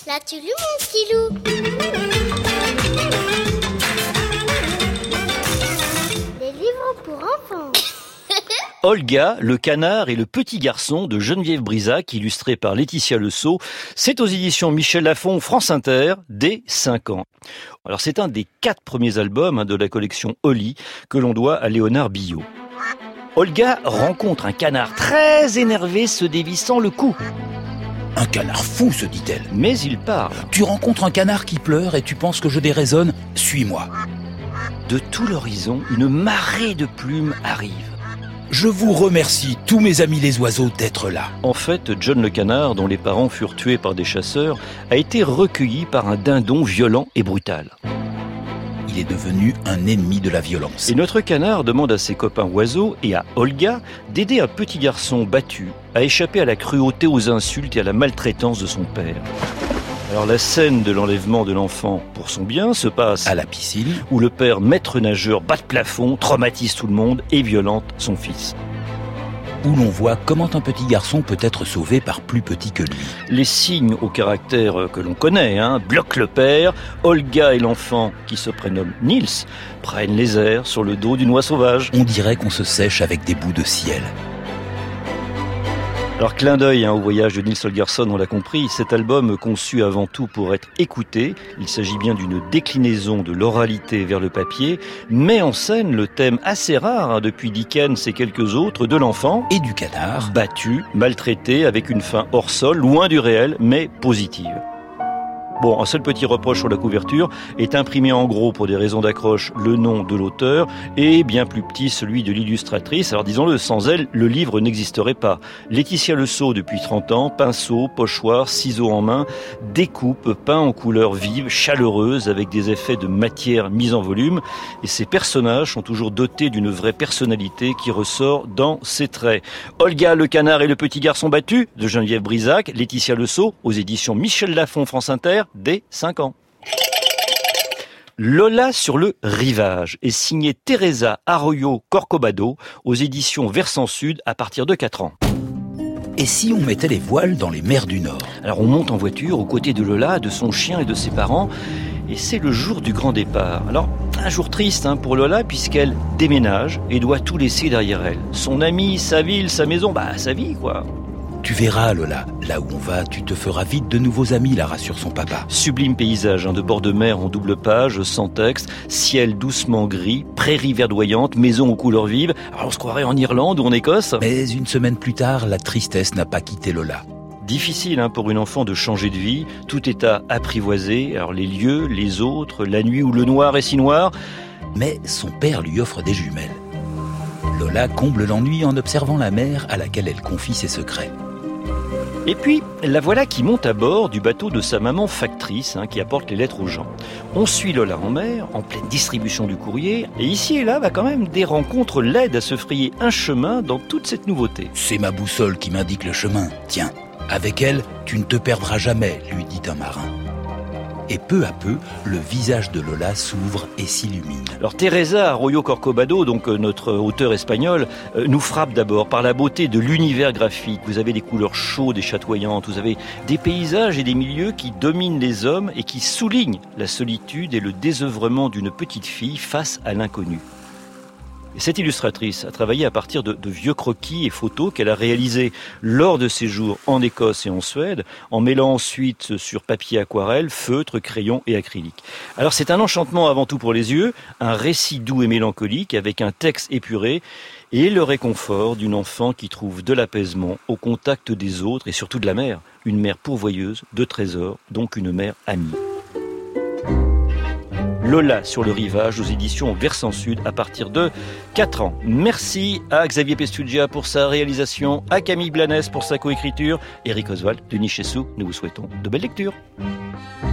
L'as-tu lu, mon petit loup? Les livres pour enfants. Olga, le canard et le petit garçon de Geneviève Brisac, illustré par Laetitia Le Sceau. C'est aux éditions Michel Lafon, France Inter, dès 5 ans. Alors c'est un des 4 premiers albums de la collection Oli que l'on doit à Léonard Billot. Olga rencontre un canard très énervé se dévissant le cou. Un canard fou, se dit-elle. Mais il parle. Tu rencontres un canard qui pleure et tu penses que je déraisonne? Suis-moi. De tout l'horizon, une marée de plumes arrive. Je vous remercie, tous mes amis les oiseaux, d'être là. En fait, John le canard, dont les parents furent tués par des chasseurs, a été recueilli par un dindon violent et brutal. Il est devenu un ennemi de la violence. Et notre canard demande à ses copains oiseaux et à Olga d'aider un petit garçon battu à échapper à la cruauté, aux insultes et à la maltraitance de son père. Alors la scène de l'enlèvement de l'enfant pour son bien se passe à la piscine, où le père maître nageur bat de plafond, traumatise tout le monde et violente son fils. Où l'on voit comment un petit garçon peut être sauvé par plus petit que lui. Les signes au caractère que l'on connaît, bloquent le père. Olga et l'enfant, qui se prénomme Nils, prennent les airs sur le dos d'une oie sauvage. On dirait qu'on se sèche avec des bouts de ciel. Alors clin d'œil au voyage de Nils Holgersson, on l'a compris, cet album conçu avant tout pour être écouté, il s'agit bien d'une déclinaison de l'oralité vers le papier, met en scène le thème assez rare depuis Dickens et quelques autres de l'enfant et du canard, battu, maltraité, avec une fin hors sol, loin du réel, mais positive. Bon, un seul petit reproche sur la couverture, est imprimé en gros pour des raisons d'accroche le nom de l'auteur et bien plus petit celui de l'illustratrice. Alors disons-le, sans elle, le livre n'existerait pas. Laetitia Le Sceau depuis 30 ans, pinceau, pochoir, ciseaux en main, découpe, peint en couleurs vives, chaleureuses, avec des effets de matière mise en volume. Et ces personnages sont toujours dotés d'une vraie personnalité qui ressort dans ses traits. Olga, le canard et le petit garçon battu, de Geneviève Brisac, Laetitia Le Sceau, aux éditions Michel Lafon, France Inter, dès 5 ans. Lola sur le rivage est signée Teresa Arroyo Corcovado aux éditions Versant Sud à partir de 4 ans. Et si on mettait les voiles dans les mers du Nord? Alors on monte en voiture aux côtés de Lola, de son chien et de ses parents, et c'est le jour du grand départ. Alors, un jour triste pour Lola, puisqu'elle déménage et doit tout laisser derrière elle. Son ami, sa ville, sa maison, sa vie quoi. Tu verras, Lola, là où on va, tu te feras vite de nouveaux amis, la rassure son papa. Sublime paysage de bord de mer en double page, sans texte, ciel doucement gris, prairies verdoyantes, maisons aux couleurs vives. Alors on se croirait en Irlande ou en Écosse. Mais une semaine plus tard, la tristesse n'a pas quitté Lola. Difficile pour une enfant de changer de vie, tout est à apprivoiser, alors les lieux, les autres, la nuit où le noir est si noir. Mais son père lui offre des jumelles. Lola comble l'ennui en observant la mère à laquelle elle confie ses secrets. Et puis, la voilà qui monte à bord du bateau de sa maman factrice, qui apporte les lettres aux gens. On suit Lola en mer, en pleine distribution du courrier, et ici et là, quand même, des rencontres l'aident à se frayer un chemin dans toute cette nouveauté. C'est ma boussole qui m'indique le chemin. Tiens, avec elle, tu ne te perdras jamais, lui dit un marin. Et peu à peu, le visage de Lola s'ouvre et s'illumine. Alors Teresa Arroyo Corcovado, donc notre auteur espagnol, nous frappe d'abord par la beauté de l'univers graphique. Vous avez des couleurs chaudes et chatoyantes, vous avez des paysages et des milieux qui dominent les hommes et qui soulignent la solitude et le désœuvrement d'une petite fille face à l'inconnu. Et cette illustratrice a travaillé à partir de vieux croquis et photos qu'elle a réalisés lors de ses jours en Écosse et en Suède, en mêlant ensuite sur papier aquarelle, feutre, crayon et acrylique. Alors c'est un enchantement avant tout pour les yeux, un récit doux et mélancolique avec un texte épuré et le réconfort d'une enfant qui trouve de l'apaisement au contact des autres et surtout de la mer, une mère pourvoyeuse de trésors, donc une mère amie. Lola sur le rivage aux éditions Versant Sud à partir de 4 ans. Merci à Xavier Pestugia pour sa réalisation, à Camille Blanes pour sa coécriture, Eric Oswald de Nichessou. Nous vous souhaitons de belles lectures.